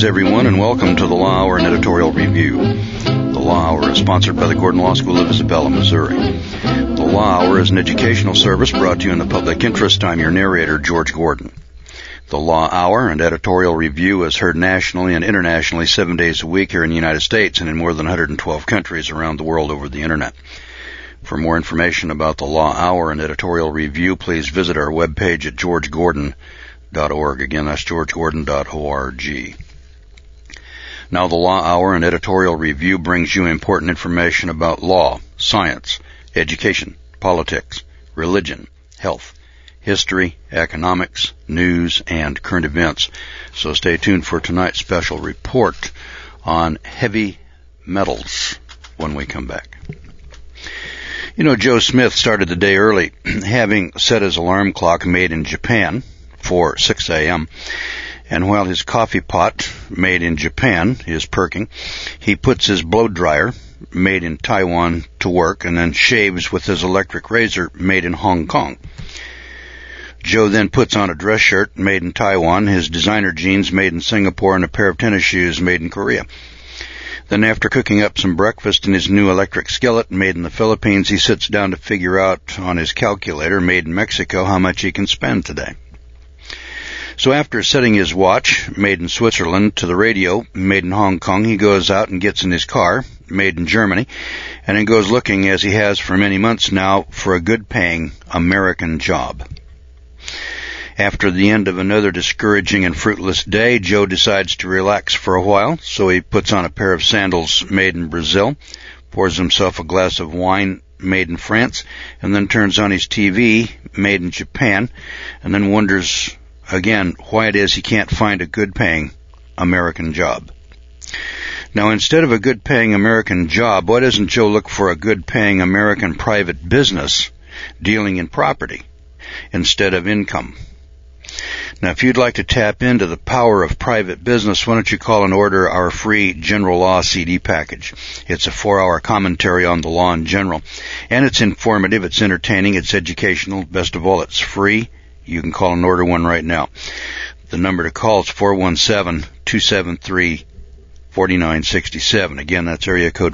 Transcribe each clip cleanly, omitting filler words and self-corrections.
Greetings, everyone, and welcome to the Law Hour and Editorial Review. The Law Hour is sponsored by the Gordon Law School of Isabella, Missouri. The Law Hour is an educational service brought to you in the public interest. I'm your narrator, George Gordon. The Law Hour and Editorial Review is heard nationally and internationally 7 days a week here in the United States and in more than 112 countries around the world over the Internet. For more information about the Law Hour and Editorial Review, please visit our webpage at georgegordon.org. Again, that's georgegordon.org. Now, the Law Hour and Editorial Review brings you important information about law, science, education, politics, religion, health, history, economics, news, and current events. So stay tuned for tonight's special report on heavy metals when we come back. You know, Joe Smith started the day early, having set his alarm clock made in Japan for 6 a.m., and while his coffee pot, made in Japan, is perking, he puts his blow dryer, made in Taiwan, to work, and then shaves with his electric razor, made in Hong Kong. Joe then puts on a dress shirt, made in Taiwan, his designer jeans, made in Singapore, and a pair of tennis shoes, made in Korea. Then after cooking up some breakfast in his new electric skillet, made in the Philippines, he sits down to figure out on his calculator, made in Mexico, how much he can spend today. So after setting his watch, made in Switzerland, to the radio, made in Hong Kong, he goes out and gets in his car, made in Germany, and then goes looking, as he has for many months now, for a good-paying American job. After the end of another discouraging and fruitless day, Joe decides to relax for a while, so he puts on a pair of sandals made in Brazil, pours himself a glass of wine made in France, and then turns on his TV, made in Japan, and then wonders again why it is he can't find a good-paying American job. Now, instead of a good-paying American job, why doesn't Joe look for a good-paying American private business dealing in property instead of income? Now, if you'd like to tap into the power of private business, why don't you call and order our free General Law CD package. It's a 4-hour commentary on the law in general, and it's informative, it's entertaining, it's educational. Best of all, it's free. You can call and order one right now. The number to call is 417-273-4967. Again, that's area code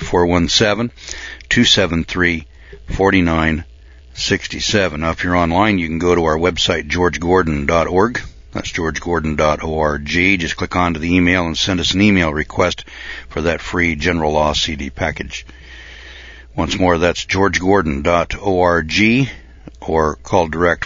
417-273-4967. Now, if you're online, you can go to our website, georgegordon.org. That's georgegordon.org. Just click onto the email and send us an email request for that free General Law CD package. Once more, that's georgegordon.org, or call direct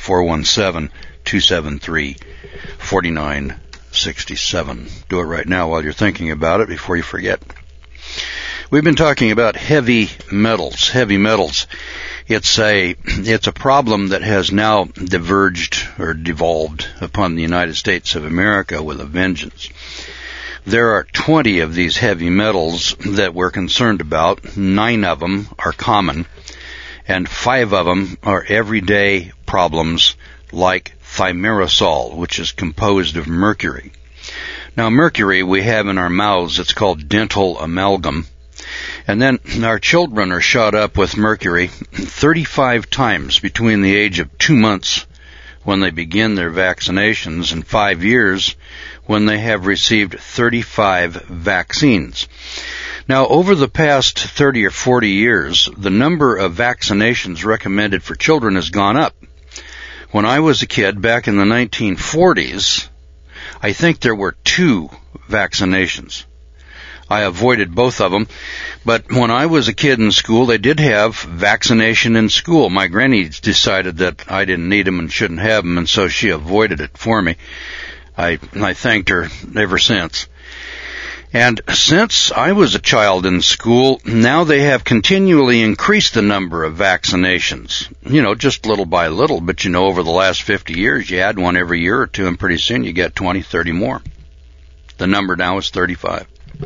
417-273-4967. Do it right now while you're thinking about it before you forget. We've been talking about heavy metals. Heavy metals. It's a problem that has now diverged or devolved upon the United States of America with a vengeance. There are 20 of these heavy metals that we're concerned about. 9 of them are common, and 5 of them are everyday problems, like thimerosal, which is composed of mercury. Now, mercury we have in our mouths. It's called dental amalgam. And then our children are shot up with mercury 35 times between the age of 2 months when they begin their vaccinations and 5 years when they have received 35 vaccines. Now, over the past 30 or 40 years, the number of vaccinations recommended for children has gone up. When I was a kid back in the 1940s, I think there were 2 vaccinations. I avoided both of them, but when I was a kid in school, they did have vaccination in school. My granny decided that I didn't need them and shouldn't have them, and so she avoided it for me. I thanked her ever since. And since I was a child in school, now they have continually increased the number of vaccinations. You know, just little by little, but you know, over the last 50 years, you add one every year or two, and pretty soon you get 20, 30 more. The number now is 35.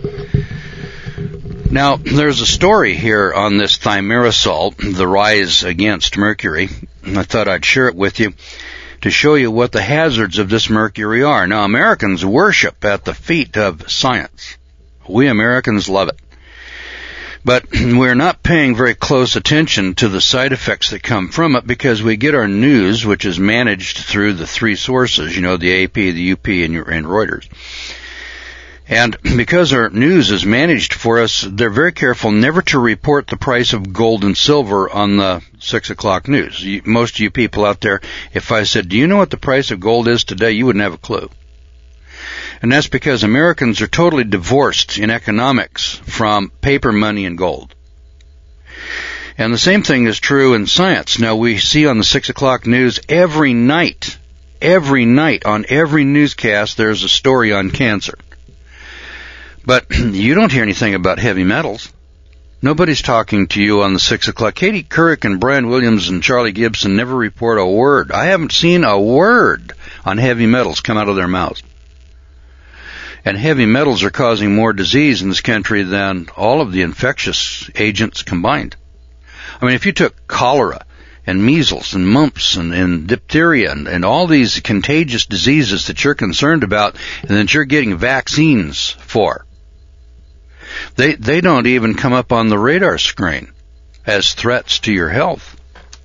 Now, there's a story here on this thimerosal, the rise against mercury, and I thought I'd share it with you to show you what the hazards of this mercury are. Now, Americans worship at the feet of science. We Americans love it. But we're not paying very close attention to the side effects that come from it because we get our news, which is managed through the 3 sources, you know, the AP, the UP, and Reuters. And because our news is managed for us, they're very careful never to report the price of gold and silver on the 6 o'clock news. Most of you people out there, if I said, do you know what the price of gold is today? You wouldn't have a clue. And that's because Americans are totally divorced in economics from paper money and gold. And the same thing is true in science. Now, we see on the 6 o'clock news every night on every newscast, there's a story on cancer. But you don't hear anything about heavy metals. Nobody's talking to you on the 6 o'clock. Katie Couric and Brian Williams and Charlie Gibson never report a word. I haven't seen a word on heavy metals come out of their mouths. And heavy metals are causing more disease in this country than all of the infectious agents combined. I mean, if you took cholera and measles and mumps and diphtheria and all these contagious diseases that you're concerned about and that you're getting vaccines for, they don't even come up on the radar screen as threats to your health.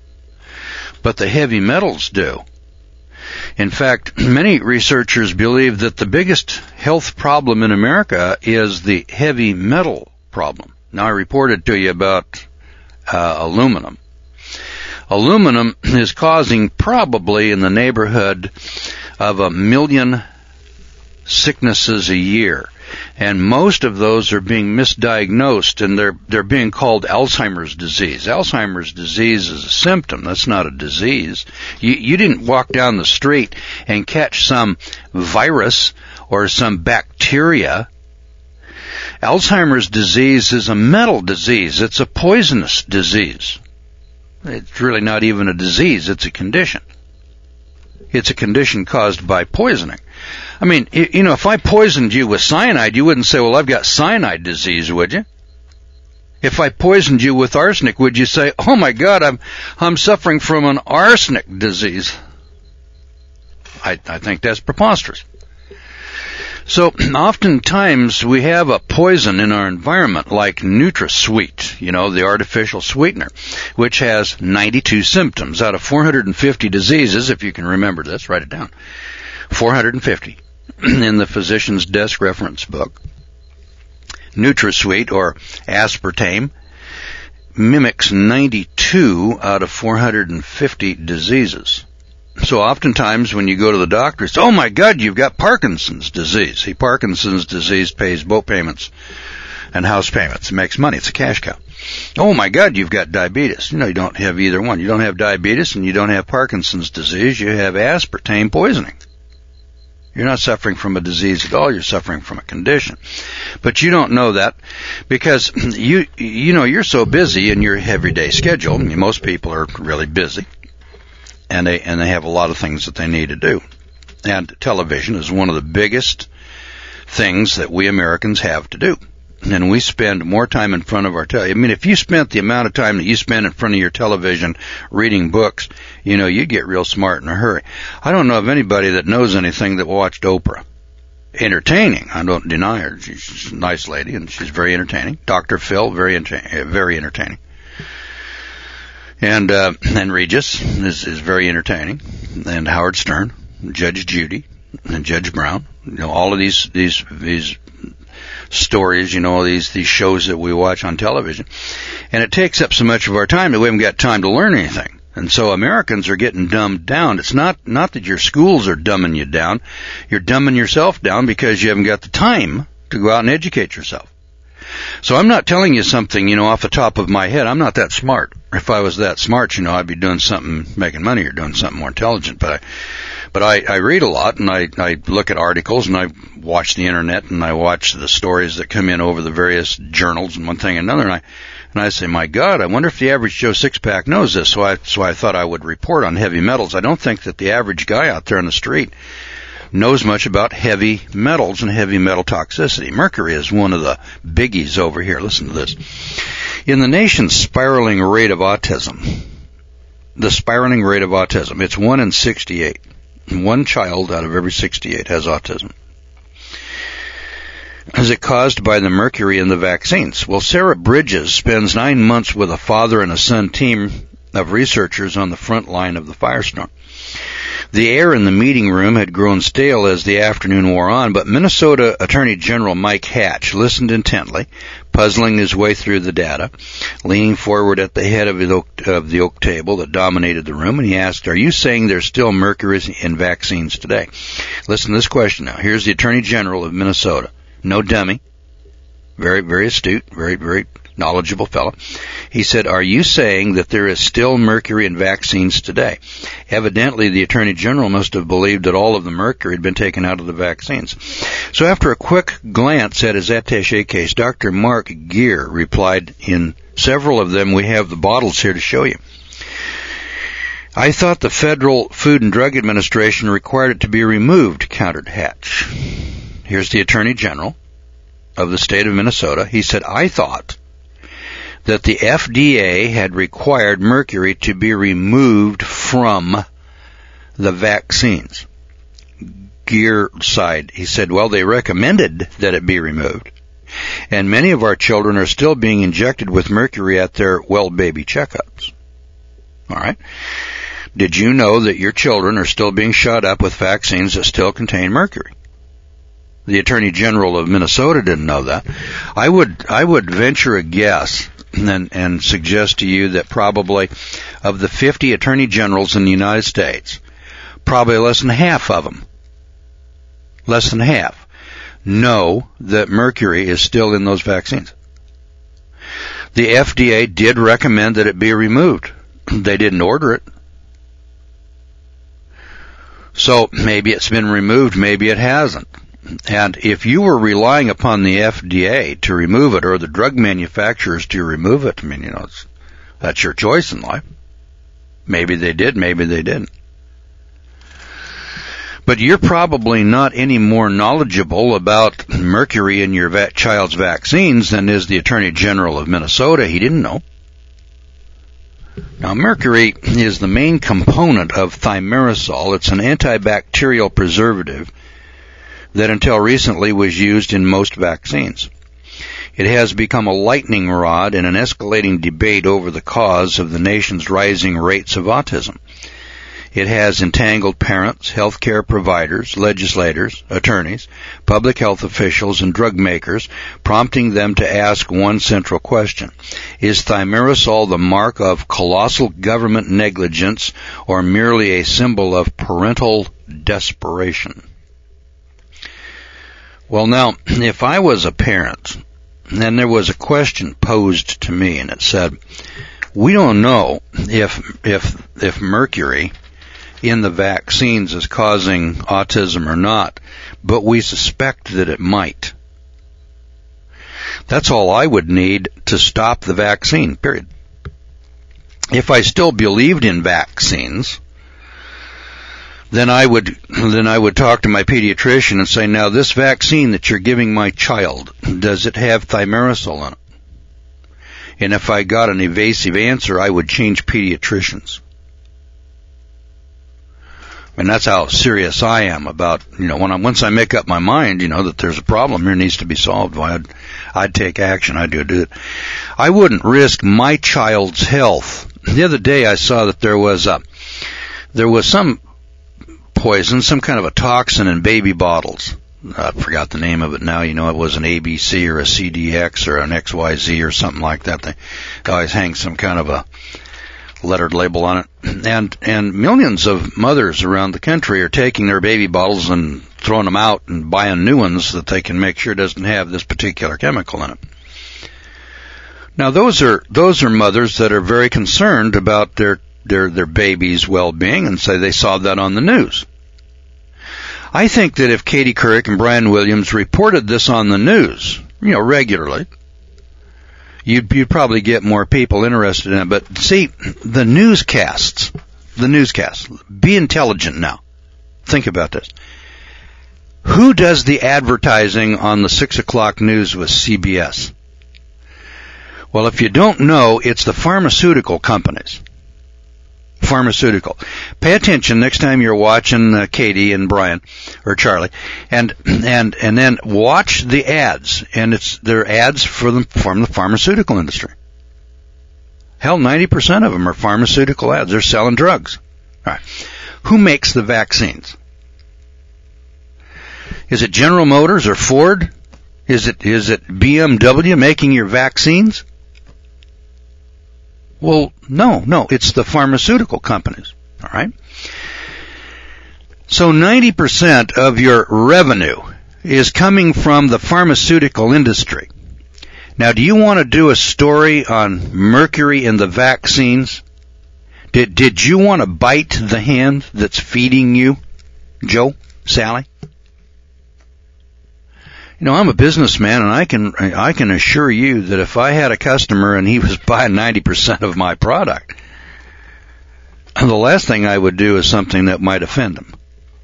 But the heavy metals do. In fact, many researchers believe that the biggest health problem in America is the heavy metal problem. Now, I reported to you about aluminum. Aluminum is causing probably in the neighborhood of 1 million sicknesses a year. And most of those are being misdiagnosed, and they're being called Alzheimer's disease. Alzheimer's disease is a symptom. That's not a disease. You didn't walk down the street and catch some virus or some bacteria. Alzheimer's disease is a mental disease. It's a poisonous disease. It's really not even a disease. It's a condition. It's a condition caused by poisoning. I mean, you know, if I poisoned you with cyanide, you wouldn't say, well, I've got cyanide disease, would you? If I poisoned you with arsenic, would you say, oh my God, I'm suffering from an arsenic disease? I think that's preposterous. So oftentimes we have a poison in our environment like NutraSweet, you know, the artificial sweetener, which has 92 symptoms out of 450 diseases. If you can remember this, write it down. 450 in the physician's desk reference book. NutraSweet, or aspartame, mimics 92 out of 450 diseases. So oftentimes when you go to the doctor, it's, oh my God, you've got Parkinson's disease. See, Parkinson's disease pays boat payments and house payments. It makes money. It's a cash cow. Oh my God, you've got diabetes. You know, you don't have either one. You don't have diabetes and you don't have Parkinson's disease. You have aspartame poisoning. You're not suffering from a disease at all. You're suffering from a condition. But you don't know that because you know, you're so busy in your everyday schedule. I mean, most people are really busy. And they have a lot of things that they need to do. And television is one of the biggest things that we Americans have to do. And we spend more time in front of our television. I mean, if you spent the amount of time that you spend in front of your television reading books, you know, you get real smart in a hurry. I don't know of anybody that knows anything that watched Oprah. Entertaining. I don't deny her. She's a nice lady and she's very entertaining. Dr. Phil, very entertaining. And Regis is very entertaining, and Howard Stern, Judge Judy, and Judge Brown. You know, all of these stories, you know, these shows that we watch on television, and it takes up so much of our time that we haven't got time to learn anything. And so Americans are getting dumbed down. It's not that your schools are dumbing you down. You're dumbing yourself down because you haven't got the time to go out and educate yourself. So I'm not telling you something, you know, off the top of my head. I'm not that smart. If I was that smart, you know, I'd be doing something, making money or doing something more intelligent. But I read a lot and I look at articles and I watch the internet and I watch the stories that come in over the various journals and one thing and another. And I say, my God, I wonder if the average Joe Sixpack knows this. So I thought I would report on heavy metals. I don't think that the average guy out there on the street knows much about heavy metals and heavy metal toxicity. Mercury is one of the biggies over here. Listen to this. In the nation's spiraling rate of autism, it's 1 in 68. One child out of every 68 has autism. Is it caused by the mercury in the vaccines? Well, Sarah Bridges spends 9 months with a father and a son team of researchers on the front line of the firestorm. The air in the meeting room had grown stale as the afternoon wore on, but Minnesota Attorney General Mike Hatch listened intently, puzzling his way through the data, leaning forward at the head of the oak table that dominated the room, and he asked, "Are you saying there's still mercury in vaccines today?" Listen to this question now. Here's the Attorney General of Minnesota. No dummy. Very, very astute, very, very knowledgeable fellow. He said, "Are you saying that there is still mercury in vaccines today?" Evidently, the Attorney General must have believed that all of the mercury had been taken out of the vaccines. So after a quick glance at his attaché case, Dr. Mark Geer replied, "In several of them, we have the bottles here to show you." "I thought the Federal Food and Drug Administration required it to be removed," countered Hatch. Here's the Attorney General of the state of Minnesota. He said, "I thought that the FDA had required mercury to be removed from the vaccines." Geer sighed. He said, "Well, they recommended that it be removed, and many of our children are still being injected with mercury at their well-baby checkups." All right. Did you know that your children are still being shot up with vaccines that still contain mercury? The Attorney General of Minnesota didn't know that. I would venture a guess and suggest to you that probably of the 50 Attorney Generals in the United States, probably less than half of them, know that mercury is still in those vaccines. The FDA did recommend that it be removed. They didn't order it. So maybe it's been removed, maybe it hasn't. And if you were relying upon the FDA to remove it or the drug manufacturers to remove it, I mean, that's your choice in life. Maybe they did, maybe they didn't. But you're probably not any more knowledgeable about mercury in your child's vaccines than is the Attorney General of Minnesota. He didn't know. Now, mercury is the main component of thimerosal. It's an antibacterial preservative that until recently was used in most vaccines. It has become a lightning rod in an escalating debate over the cause of the nation's rising rates of autism. It has entangled parents, healthcare providers, legislators, attorneys, public health officials, and drug makers, prompting them to ask one central question. Is thimerosal the mark of colossal government negligence or merely a symbol of parental desperation? Well, now, if I was a parent, and there was a question posed to me, and it said, we don't know if mercury in the vaccines is causing autism or not, but we suspect that it might. That's all I would need to stop the vaccine, period. If I still believed in vaccines, then I would talk to my pediatrician and say, now this vaccine that you're giving my child, does it have thimerosal in it? And if I got an evasive answer, I would change pediatricians. And that's how serious I am about, once I make up my mind, that there's a problem here needs to be solved, I'd take action. I'd do it. I wouldn't risk my child's health. The other day I saw that there was some poison, some kind of a toxin in baby bottles. I forgot the name of it now. It was an ABC or a CDX or an XYZ or something like that. They always hang some kind of a lettered label on it. And millions of mothers around the country are taking their baby bottles and throwing them out and buying new ones that they can make sure doesn't have this particular chemical in it. Now those are mothers that are very concerned about their baby's well-being and say they saw that on the news. I think that if Katie Couric and Brian Williams reported this on the news, regularly, you'd probably get more people interested in it. But see, the newscasts, be intelligent now. Think about this. Who does the advertising on the 6 o'clock news with CBS? Well, if you don't know, it's the pharmaceutical companies. Pharmaceutical. Pay attention next time you're watching Katie and Brian or Charlie, and then watch the ads, and they're ads from the pharmaceutical industry. Hell, 90% of them are pharmaceutical ads. They're selling drugs. All right. Who makes the vaccines? Is it General Motors or Ford? Is it BMW making your vaccines? Well, no, it's the pharmaceutical companies. All right. So 90% of your revenue is coming from the pharmaceutical industry. Now, do you want to do a story on mercury in the vaccines? Did you want to bite the hand that's feeding you, Joe, Sally? You know, I'm a businessman, and I can assure you that if I had a customer and he was buying 90% of my product, the last thing I would do is something that might offend him.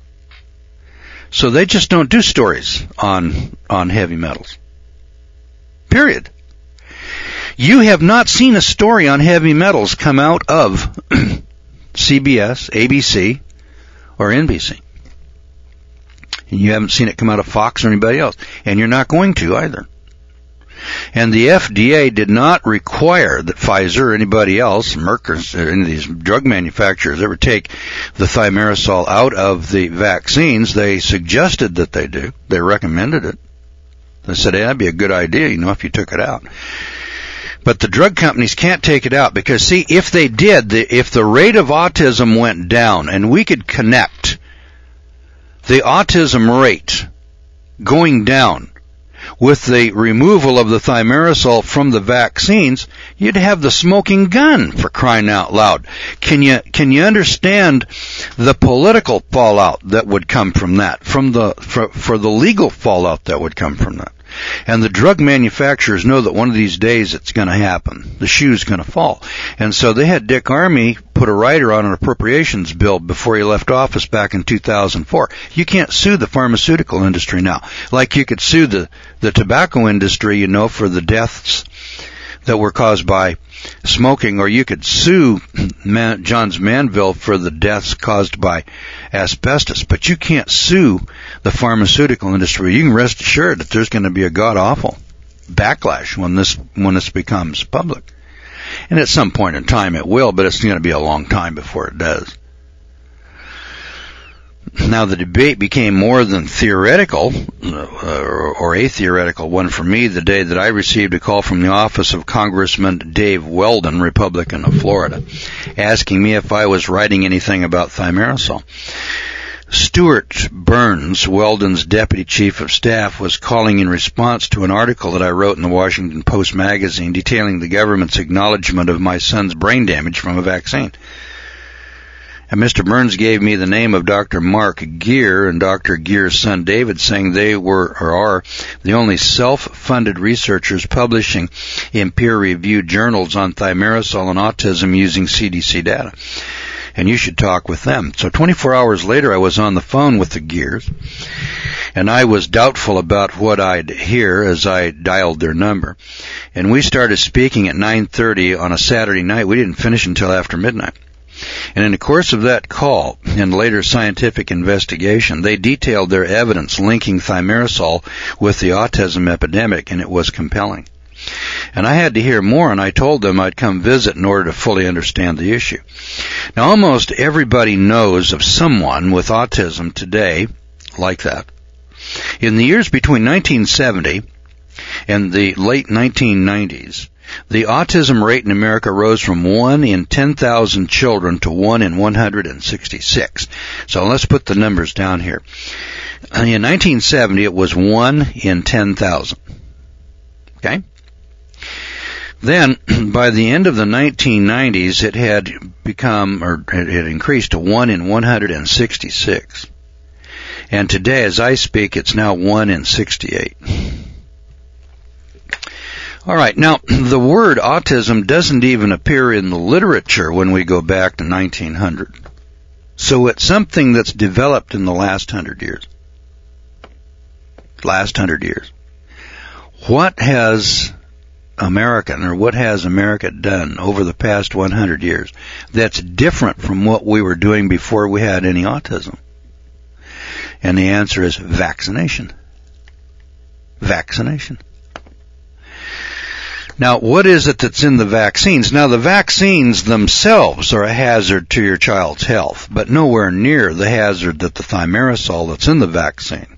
So they just don't do stories on heavy metals. Period. You have not seen a story on heavy metals come out of CBS, ABC, or NBC. And you haven't seen it come out of Fox or anybody else. And you're not going to either. And the FDA did not require that Pfizer or anybody else, Merck or any of these drug manufacturers, ever take the thimerosal out of the vaccines. They suggested that they do. They recommended it. They said, hey, that'd be a good idea, if you took it out. But the drug companies can't take it out because, see, if they did, if the rate of autism went down and we could connect the autism rate going down with the removal of the thimerosal from the vaccines, you'd have the smoking gun, for crying out loud. Can you understand the political fallout that would come from that, for the legal fallout that would come from that? And the drug manufacturers know that one of these days it's going to happen. The shoe's going to fall. And so they had Dick Armey put a rider on an appropriations bill before he left office back in 2004. You can't sue the pharmaceutical industry now. Like you could sue the tobacco industry, for the deaths that were caused by smoking, or you could sue Johns Manville for the deaths caused by asbestos, but you can't sue the pharmaceutical industry. You can rest assured that there's going to be a god-awful backlash when this becomes public. And at some point in time it will, but it's going to be a long time before it does. Now, the debate became more than theoretical, or a theoretical one for me, the day that I received a call from the office of Congressman Dave Weldon, Republican of Florida, asking me if I was writing anything about thimerosal. Stuart Burns, Weldon's deputy chief of staff, was calling in response to an article that I wrote in the Washington Post magazine detailing the government's acknowledgement of my son's brain damage from a vaccine. And Mr. Burns gave me the name of Dr. Mark Geer and Dr. Geer's son David, saying they were or are the only self-funded researchers publishing in peer-reviewed journals on thimerosal and autism using CDC data. And you should talk with them. So 24 hours later, I was on the phone with the Geers, and I was doubtful about what I'd hear as I dialed their number. And we started speaking at 9:30 on a Saturday night. We didn't finish until after midnight. And in the course of that call and later scientific investigation, they detailed their evidence linking thimerosal with the autism epidemic, and it was compelling. And I had to hear more, and I told them I'd come visit in order to fully understand the issue. Now, almost everybody knows of someone with autism today like that. In the years between 1970 and the late 1990s, the autism rate in America rose from 1 in 10,000 children to 1 in 166. So let's put the numbers down here. In 1970, it was 1 in 10,000. Okay? Then, by the end of the 1990s, it had become, or it had increased to 1 in 166. And today, as I speak, it's now 1 in 68. All right, now, the word autism doesn't even appear in the literature when we go back to 1900. So it's something that's developed in the last 100 years. Last 100 years. What has America done over the past 100 years that's different from what we were doing before we had any autism? And the answer is vaccination. Vaccination. Now, what is it that's in the vaccines? Now, the vaccines themselves are a hazard to your child's health, but nowhere near the hazard that the thimerosal that's in the vaccine.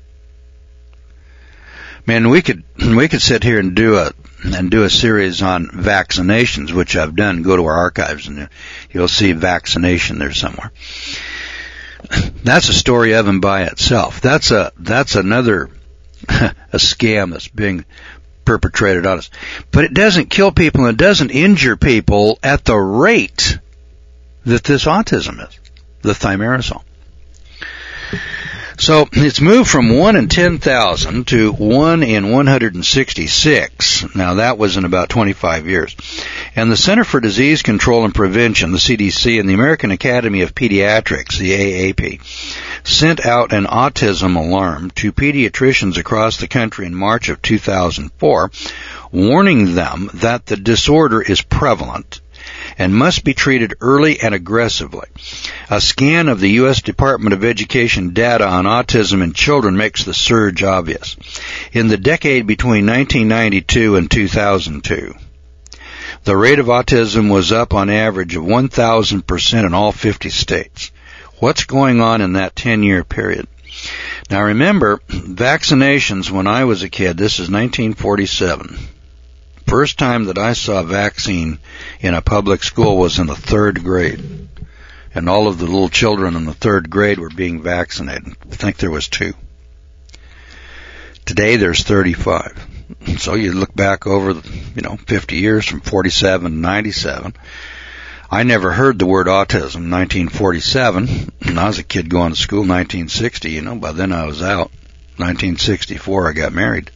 Man, we could sit here and do a series on vaccinations, which I've done. Go to our archives and you'll see vaccination there somewhere. That's a story of and by itself. That's another a scam that's being perpetrated on us. But it doesn't kill people and it doesn't injure people at the rate that this autism is, the thimerosal. So it's moved from 1 in 10,000 to 1 in 166. Now that was in about 25 years. And the Center for Disease Control and Prevention, the CDC, and the American Academy of Pediatrics, the AAP, sent out an autism alarm to pediatricians across the country in March of 2004, warning them that the disorder is prevalent and must be treated early and aggressively. A scan of the U.S. Department of Education data on autism in children makes the surge obvious. In the decade between 1992 and 2002, the rate of autism was up on average of 1,000% in all 50 states. What's going on in that 10-year period? Now remember, vaccinations when I was a kid, this is 1947. First time that I saw a vaccine in a public school was in the 3rd grade. And all of the little children in the 3rd grade were being vaccinated. I think there was 2. Today there's 35. So you look back over, 50 years from 47 to 97. I never heard the word autism in 1947. And I was a kid going to school in 1960, by then I was out. 1964 I got married.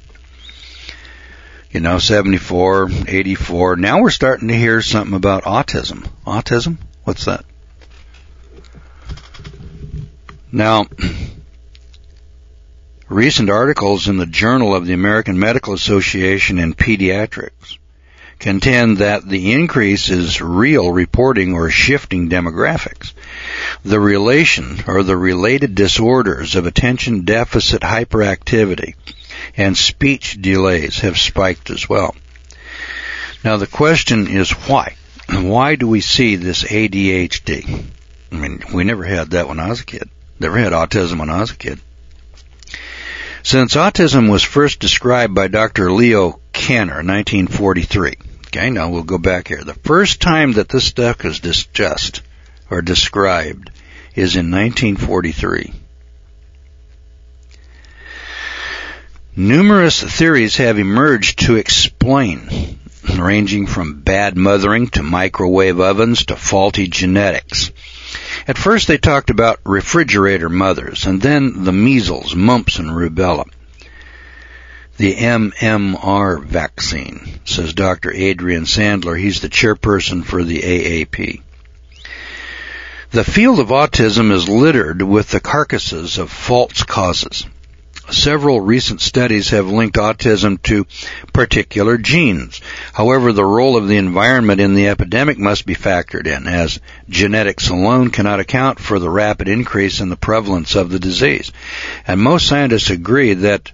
74, 84. Now we're starting to hear something about autism. Autism? What's that? Now, recent articles in the Journal of the American Medical Association in Pediatrics contend that the increase is real reporting or shifting demographics. The relation or the related disorders of attention deficit hyperactivity and speech delays have spiked as well. Now the question is why? Why do we see this ADHD? I mean, we never had that when I was a kid. Never had autism when I was a kid. Since autism was first described by Dr. Leo Kanner in 1943. Okay, now we'll go back here. The first time that this stuff is discussed or described is in 1943. Numerous theories have emerged to explain, ranging from bad mothering to microwave ovens to faulty genetics. At first they talked about refrigerator mothers, and then the measles, mumps, and rubella. The MMR vaccine, says Dr. Adrian Sandler. He's the chairperson for the AAP. The field of autism is littered with the carcasses of false causes. Several recent studies have linked autism to particular genes. However, the role of the environment in the epidemic must be factored in, as genetics alone cannot account for the rapid increase in the prevalence of the disease. And most scientists agree that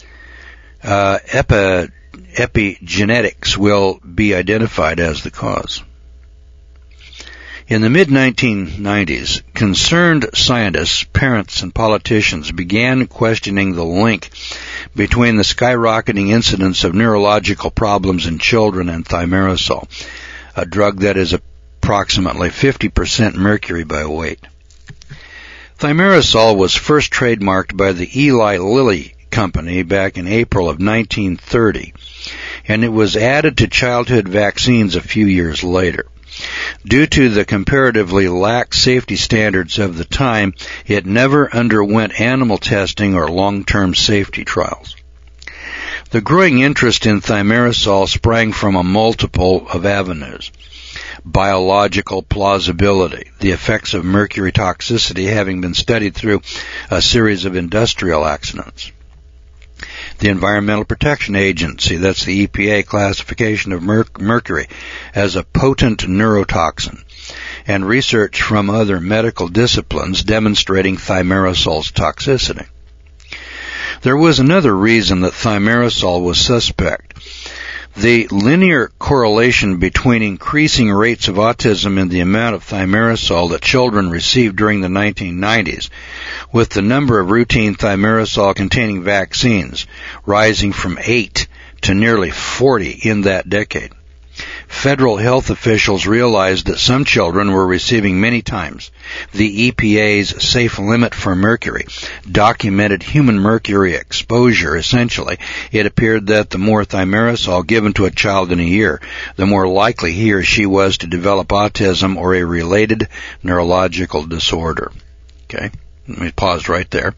epigenetics will be identified as the cause. In the mid-1990s, concerned scientists, parents, and politicians began questioning the link between the skyrocketing incidence of neurological problems in children and thimerosal, a drug that is approximately 50% mercury by weight. Thimerosal was first trademarked by the Eli Lilly Company back in April of 1930, and it was added to childhood vaccines a few years later. Due to the comparatively lax safety standards of the time, it never underwent animal testing or long-term safety trials. The growing interest in thimerosal sprang from a multiple of avenues. Biological plausibility, the effects of mercury toxicity having been studied through a series of industrial accidents. The Environmental Protection Agency, that's the EPA classification of mercury as a potent neurotoxin, and research from other medical disciplines demonstrating thimerosal's toxicity. There was another reason that thimerosal was suspect. The linear correlation between increasing rates of autism and the amount of thimerosal that children received during the 1990s, with the number of routine thimerosal-containing vaccines rising from 8 to nearly 40 in that decade. Federal health officials realized that some children were receiving many times the EPA's safe limit for mercury, documented human mercury exposure. Essentially, it appeared that the more thimerosal given to a child in a year, the more likely he or she was to develop autism or a related neurological disorder. Okay, let me pause right there.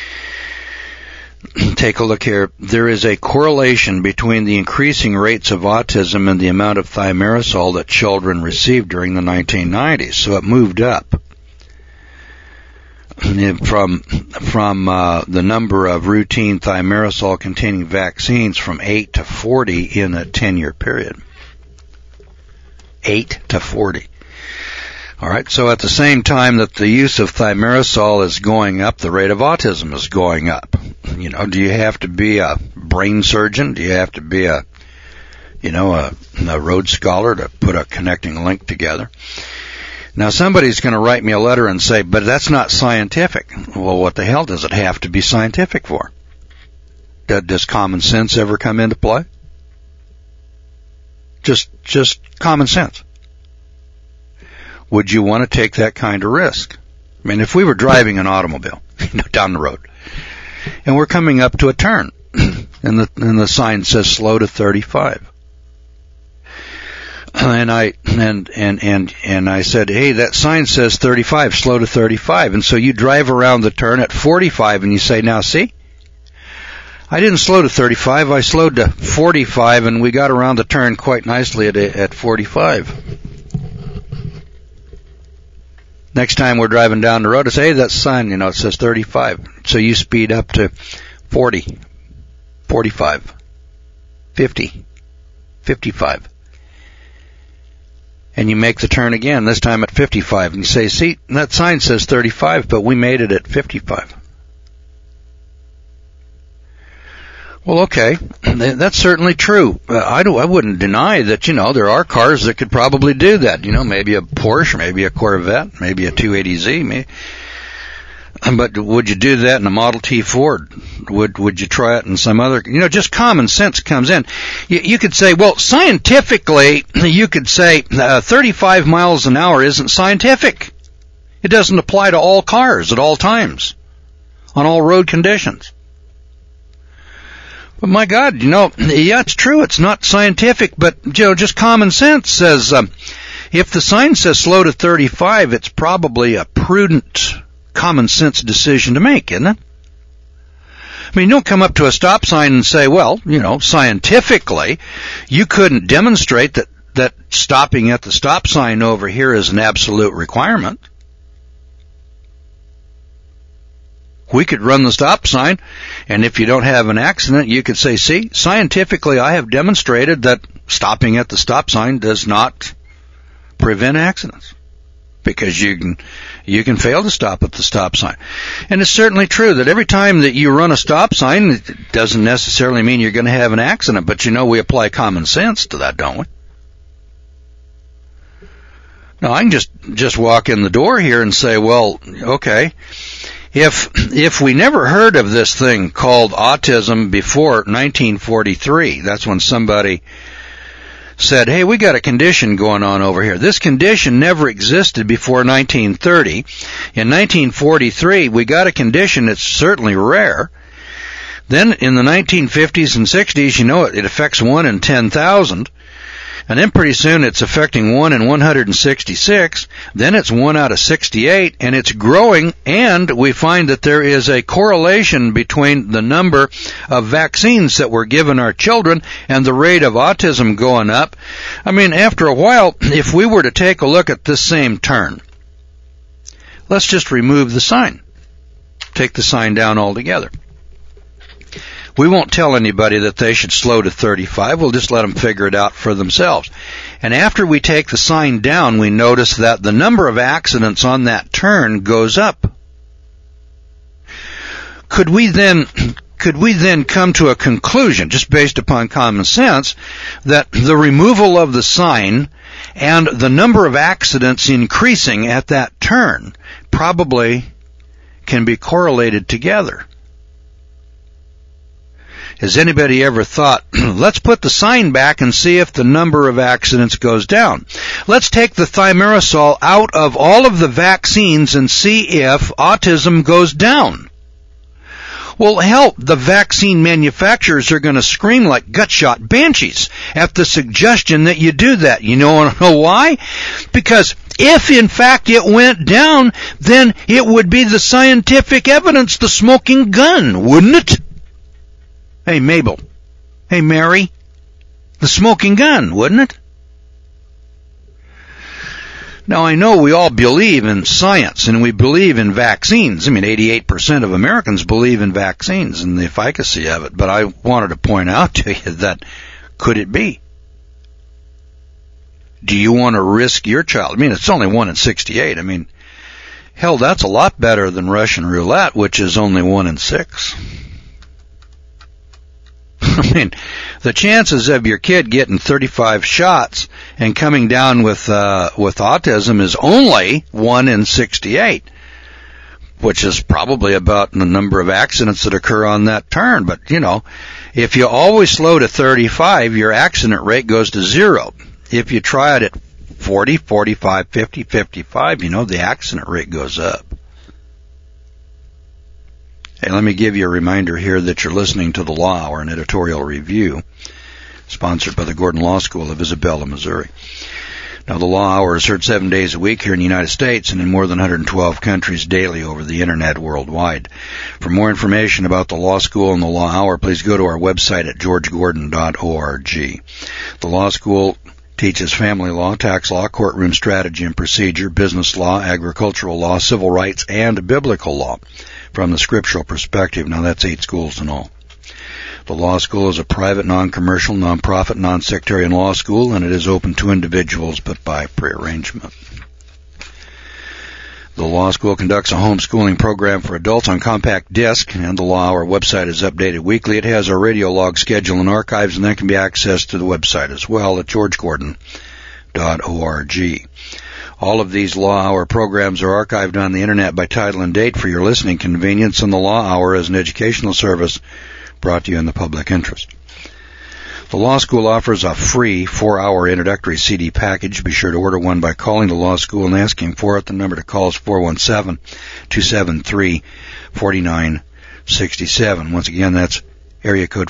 Take a look here. There is a correlation between the increasing rates of autism and the amount of thimerosal that children received during the 1990s. So it moved up from the number of routine thimerosal-containing vaccines from 8 to 40 in a 10-year period. 8 to 40. All right, so at the same time that the use of thimerosal is going up, the rate of autism is going up. You know, do you have to be a brain surgeon? Do you have to be a Rhodes Scholar to put a connecting link together? Now, somebody's going to write me a letter and say, but that's not scientific. Well, what the hell does it have to be scientific for? Does common sense ever come into play? Just common sense. Would you want to take that kind of risk? I mean, if we were driving an automobile, down the road, and we're coming up to a turn, and the sign says slow to 35, and I said, hey, that sign says 35, slow to 35, and so you drive around the turn at 45, and you say, now see, I didn't slow to 35, I slowed to 45, and we got around the turn quite nicely at 45. Next time we're driving down the road, I say, hey, that sign, it says 35. So you speed up to 40, 45, 50, 55. And you make the turn again, this time at 55. And you say, see, that sign says 35, but we made it at 55. Well, okay, that's certainly true. I wouldn't deny that, there are cars that could probably do that. Maybe a Porsche, maybe a Corvette, maybe a 280Z. But would you do that in a Model T Ford? Would you try it in some other? Just common sense comes in. You could say, well, scientifically, you could say 35 miles an hour isn't scientific. It doesn't apply to all cars at all times, on all road conditions. But my God, yeah, it's true. It's not scientific, but, just common sense says, if the sign says slow to 35, it's probably a prudent, common sense decision to make, isn't it? I mean, you don't come up to a stop sign and say, well, scientifically, you couldn't demonstrate that stopping at the stop sign over here is an absolute requirement. We could run the stop sign, and if you don't have an accident, you could say, see, scientifically I have demonstrated that stopping at the stop sign does not prevent accidents, because you can fail to stop at the stop sign. And it's certainly true that every time that you run a stop sign, it doesn't necessarily mean you're going to have an accident, but we apply common sense to that, don't we? Now, I can just walk in the door here and say, well, okay, If we never heard of this thing called autism before 1943, that's when somebody said, hey, we got a condition going on over here. This condition never existed before 1930. In 1943, we got a condition that's certainly rare. Then in the 1950s and 60s, it affects 1 in 10,000. And then pretty soon it's affecting 1 in 166, then it's 1 out of 68, and it's growing, and we find that there is a correlation between the number of vaccines that we're giving our children and the rate of autism going up. I mean, after a while, if we were to take a look at this same turn, let's just remove the sign. Take the sign down altogether. We won't tell anybody that they should slow to 35. We'll just let them figure it out for themselves. And after we take the sign down, we notice that the number of accidents on that turn goes up. Could we then could we then come to a conclusion, just based upon common sense, that the removal of the sign and the number of accidents increasing at that turn probably can be correlated together? Has anybody ever thought, let's put the sign back and see if the number of accidents goes down? Let's take the thimerosal out of all of the vaccines and see if autism goes down. Well, hell, the vaccine manufacturers are going to scream like gut-shot banshees at the suggestion that you do that. You know why? Because if, in fact, it went down, then it would be the scientific evidence, the smoking gun, wouldn't it? Hey, Mabel. Hey, Mary. The smoking gun, wouldn't it? Now, I know we all believe in science and we believe in vaccines. I mean, 88% of Americans believe in vaccines and the efficacy of it. But I wanted to point out to you that could it be? Do you want to risk your child? I mean, it's only 1 in 68. I mean, hell, that's a lot better than Russian roulette, which is only 1 in 6. I mean, the chances of your kid getting 35 shots and coming down with autism is only 1 in 68, which is probably about the number of accidents that occur on that turn. But, you know, if you always slow to 35, your accident rate goes to 0. If you try it at 40, 45, 50, 55, you know, the accident rate goes up. Hey, let me give you a reminder here that you're listening to the Law Hour, an editorial review, sponsored by the Gordon Law School of Isabella, Missouri. Now, the Law Hour is heard 7 days a week here in the United States and in more than 112 countries daily over the Internet worldwide. For more information about the Law School and the Law Hour, please go to our website at georgegordon.org. The Law School teaches family law, tax law, courtroom strategy and procedure, business law, agricultural law, civil rights, and biblical law from the scriptural perspective. Now, that's 8 schools in all. The law school is a private, non-commercial, non-profit, non-sectarian law school, and it is open to individuals, but by prearrangement. The law school conducts a homeschooling program for adults on compact disc, and the Law Hour website is updated weekly. It has our radio log schedule and archives, and that can be accessed to the website as well at georgegordon.org. All of these Law Hour programs are archived on the Internet by title and date for your listening convenience, and the Law Hour is an educational service brought to you in the public interest. The Law School offers a free 4-hour introductory CD package. Be sure to order one by calling the Law School and asking for it. The number to call is 417-273-4967. Once again, that's area code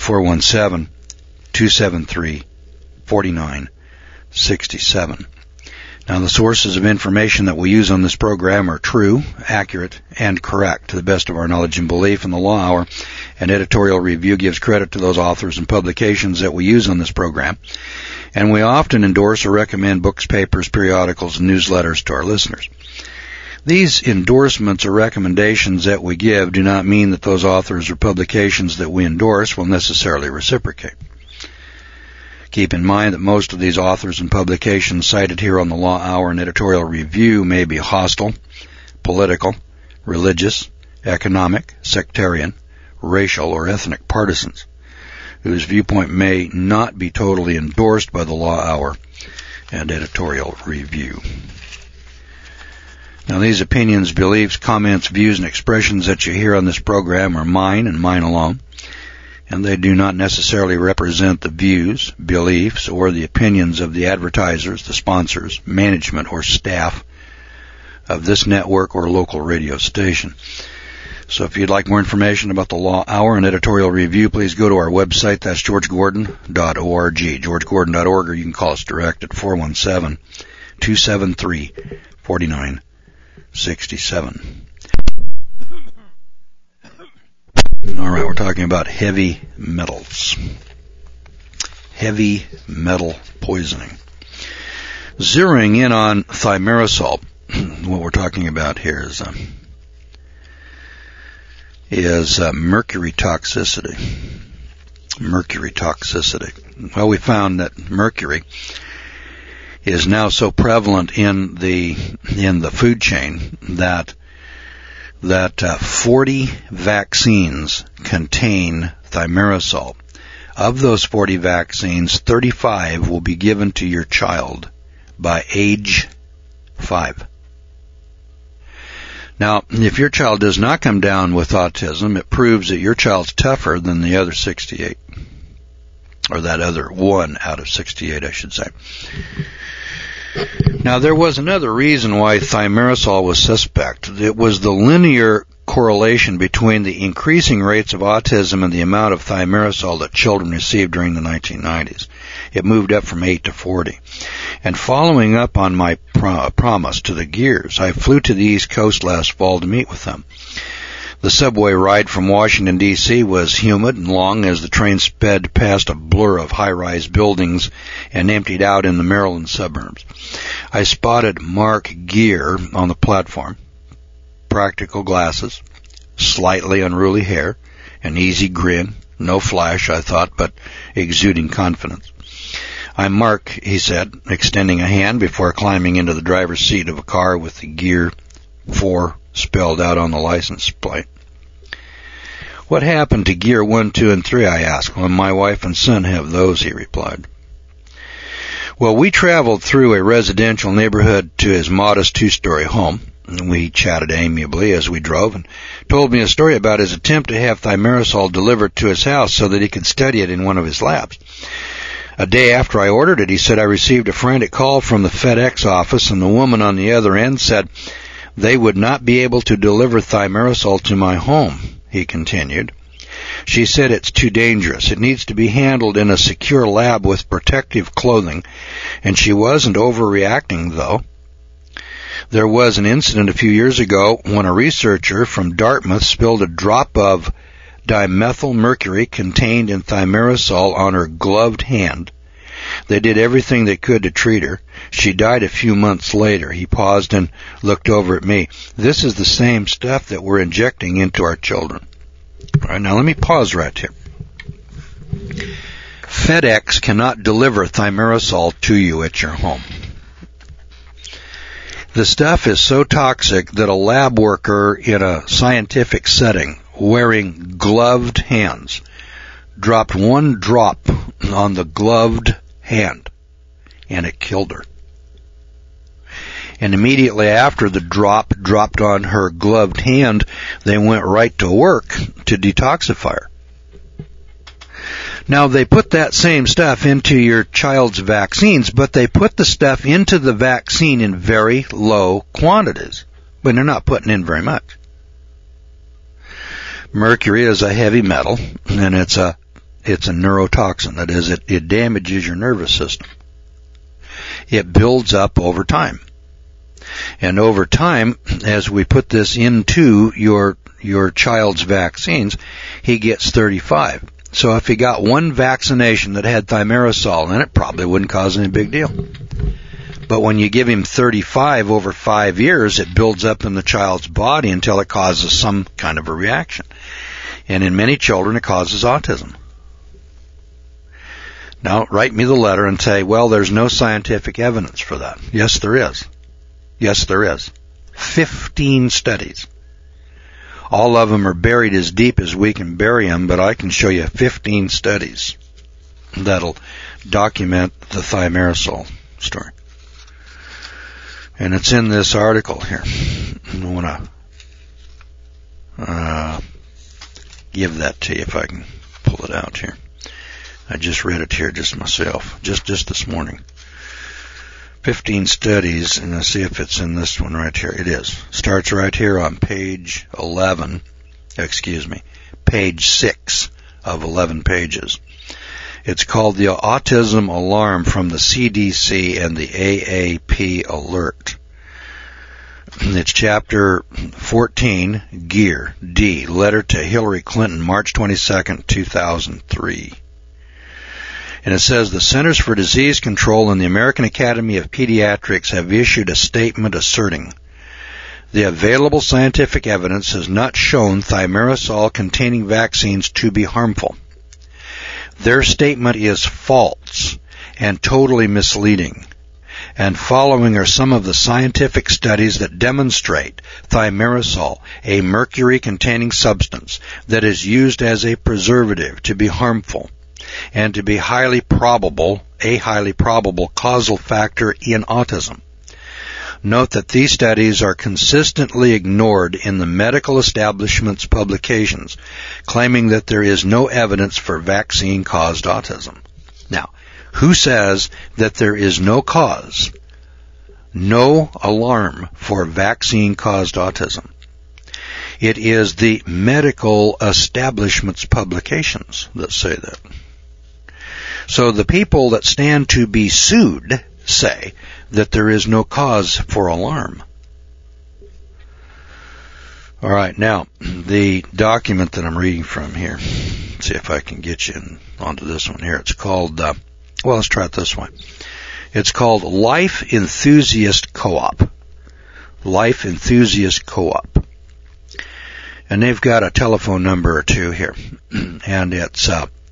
417-273-4967. Now, the sources of information that we use on this program are true, accurate, and correct to the best of our knowledge and belief. In the Law Hour, an editorial review gives credit to those authors and publications that we use on this program, and we often endorse or recommend books, papers, periodicals, and newsletters to our listeners. These endorsements or recommendations that we give do not mean that those authors or publications that we endorse will necessarily reciprocate. Keep in mind that most of these authors and publications cited here on the Law Hour and editorial review may be hostile, political, religious, economic, sectarian, racial, or ethnic partisans, whose viewpoint may not be totally endorsed by the Law Hour and editorial review. Now, these opinions, beliefs, comments, views, and expressions that you hear on this program are mine and mine alone, and they do not necessarily represent the views, beliefs, or the opinions of the advertisers, the sponsors, management, or staff of this network or local radio station. So if you'd like more information about the Law Hour and editorial review, please go to our website. That's georgegordon.org, georgegordon.org, or you can call us direct at 417-273-4967. All right, we're talking about heavy metals. Heavy metal poisoning. Zeroing in on thimerosal, what we're talking about here is mercury toxicity. Mercury toxicity. Well, we found that mercury is now so prevalent in the food chain that that 40 vaccines contain thimerosal. Of those 40 vaccines, 35 will be given to your child by age 5. Now, if your child does not come down with autism, it proves that your child's tougher than the other 68. Or that other 1 out of 68, I should say. Now, there was another reason why thimerosal was suspect. It was the linear correlation between the increasing rates of autism and the amount of thimerosal that children received during the 1990s. It moved up from 8 to 40. And following up on my promise to the Gears, I flew to the East Coast last fall to meet with them. The subway ride from Washington, D.C. was humid and long as the train sped past a blur of high-rise buildings and emptied out in the Maryland suburbs. I spotted Mark Gear on the platform. Practical glasses, slightly unruly hair, an easy grin, no flash, I thought, but exuding confidence. "I'm Mark," he said, extending a hand before climbing into the driver's seat of a car with the Gear 4 spelled out on the license plate. "What happened to Gear 1, 2, and 3, I asked. "Well, my wife and son have those," he replied. Well, we traveled through a residential neighborhood to his modest 2-story home. We chatted amiably as we drove and told me a story about his attempt to have thimerosal delivered to his house so that he could study it in one of his labs. A day after I ordered it, he said, I received a frantic call from the FedEx office, and the woman on the other end said they would not be able to deliver thimerosal to my home, he continued. She said it's too dangerous. It needs to be handled in a secure lab with protective clothing, and she wasn't overreacting, though. There was an incident a few years ago when a researcher from Dartmouth spilled a drop of dimethylmercury contained in thimerosal on her gloved hand. They did everything they could to treat her. She died a few months later. He paused and looked over at me. This is the same stuff that we're injecting into our children. All right, now let me pause right here. FedEx cannot deliver thimerosal to you at your home. The stuff is so toxic that a lab worker in a scientific setting wearing gloved hands dropped one drop on the gloved hand, and it killed her. And immediately after the drop dropped on her gloved hand, they went right to work to detoxify her. Now, they put that same stuff into your child's vaccines, but they put the stuff into the vaccine in very low quantities, but they're not putting in very much. Mercury is a heavy metal, and it's a neurotoxin. That is, it damages your nervous system. It builds up over time. And over time, as we put this into your child's vaccines, he gets 35. So if he got one vaccination that had thimerosal in it, probably wouldn't cause any big deal. But when you give him 35 over 5 years, it builds up in the child's body until it causes some kind of a reaction. And in many children, it causes autism. Now, write me the letter and say, well, there's no scientific evidence for that. Yes, there is. Yes, there is. 15 studies. All of them are buried as deep as we can bury them, but I can show you 15 studies that'll document the thimerosal story. And it's in this article here. I want to give that to you if I can pull it out here. I just read it here just myself, just this morning. 15 studies, and let's see if it's in this one right here. It is. Starts right here on page 6 of 11 pages. It's called the Autism Alarm from the CDC and the AAP Alert. It's chapter 14, Gear, D, letter to Hillary Clinton, March 22nd, 2003. And it says, the Centers for Disease Control and the American Academy of Pediatrics have issued a statement asserting the available scientific evidence has not shown thimerosal-containing vaccines to be harmful. Their statement is false and totally misleading. And following are some of the scientific studies that demonstrate thimerosal, a mercury-containing substance that is used as a preservative, to be harmful and to be a highly probable causal factor in autism. Note that these studies are consistently ignored in the medical establishment's publications, claiming that there is no evidence for vaccine-caused autism. Now, who says that there is no cause, no alarm for vaccine-caused autism? It is the medical establishment's publications that say that. So the people that stand to be sued say that there is no cause for alarm. All right, now, the document that I'm reading from here, let's see if I can get you onto this one here. It's called, let's try it this way. It's called Life Enthusiast Co-op. Life Enthusiast Co-op. And they've got a telephone number or two here. And it's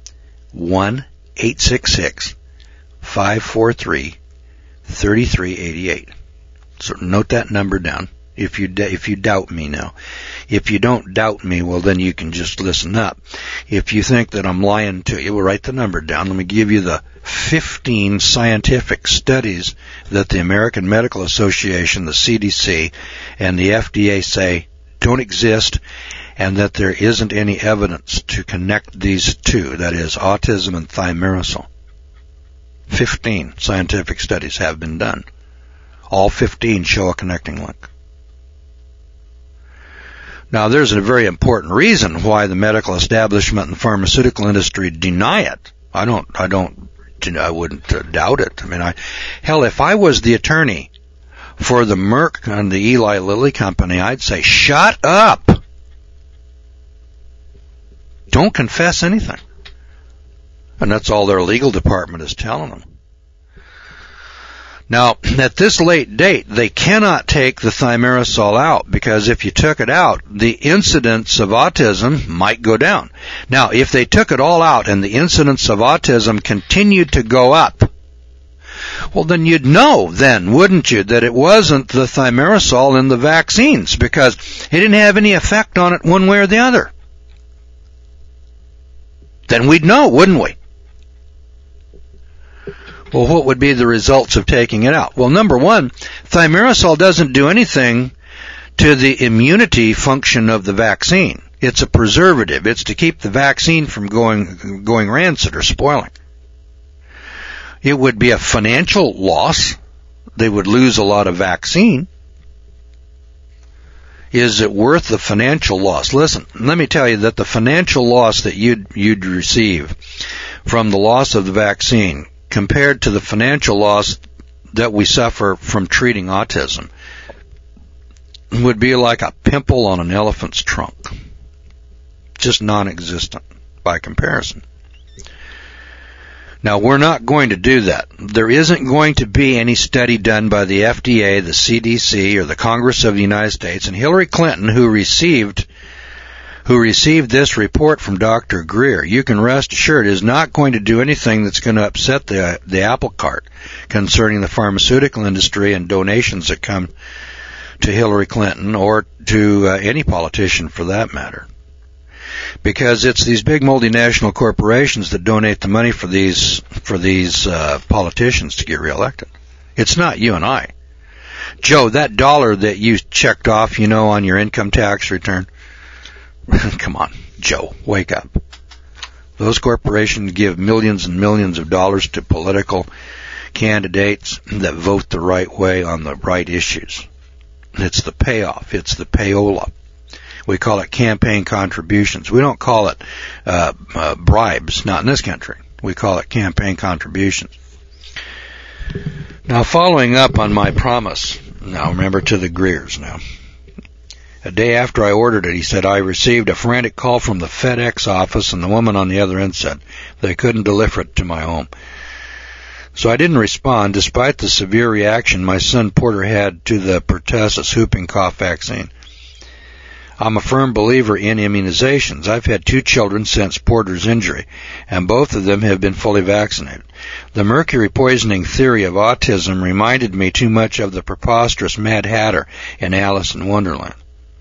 1-866-543-3388. So note that number down if you doubt me now. If you don't doubt me, well, then you can just listen up. If you think that I'm lying to you, we'll write the number down. Let me give you the 15 scientific studies that the American Medical Association, the CDC, and the FDA say don't exist, and that there isn't any evidence to connect these two, that is, autism and thimerosal. 15 scientific studies have been done. All 15 show a connecting link. Now, there's a very important reason why the medical establishment and the pharmaceutical industry deny it. I wouldn't doubt it. I mean, if I was the attorney for the Merck and the Eli Lilly company, I'd say, shut up! Don't confess anything. And that's all their legal department is telling them. Now, at this late date, they cannot take the thimerosal out, because if you took it out, the incidence of autism might go down. Now, if they took it all out and the incidence of autism continued to go up, well, then you'd know then, wouldn't you, that it wasn't the thimerosal in the vaccines, because it didn't have any effect on it one way or the other. Then we'd know, wouldn't we? Well, what would be the results of taking it out? Well, number one, thimerosal doesn't do anything to the immunity function of the vaccine. It's a preservative. It's to keep the vaccine from going rancid or spoiling. It would be a financial loss. They would lose a lot of vaccine. Is it worth the financial loss? Listen, let me tell you that the financial loss that you'd receive from the loss of the vaccine compared to the financial loss that we suffer from treating autism would be like a pimple on an elephant's trunk. Just non-existent by comparison. Now, we're not going to do that. There isn't going to be any study done by the FDA, the CDC, or the Congress of the United States. And Hillary Clinton, who received this report from Dr. Greer, you can rest assured, is not going to do anything that's going to upset the apple cart concerning the pharmaceutical industry and donations that come to Hillary Clinton or to any politician for that matter. Because it's these big multinational corporations that donate the money for these politicians to get reelected. It's not you and I. Joe, that dollar that you checked off, on your income tax return, come on, Joe, wake up. Those corporations give millions and millions of dollars to political candidates that vote the right way on the right issues. It's the payoff. It's the payola. We call it campaign contributions. We don't call it bribes, not in this country. We call it campaign contributions. Now, following up on my promise, now remember to the Greers now. A day after I ordered it, he said, I received a frantic call from the FedEx office, and the woman on the other end said they couldn't deliver it to my home. So I didn't respond, despite the severe reaction my son Porter had to the pertussis whooping cough vaccine. I'm a firm believer in immunizations. I've had 2 children since Porter's injury, and both of them have been fully vaccinated. The mercury poisoning theory of autism reminded me too much of the preposterous Mad Hatter in Alice in Wonderland.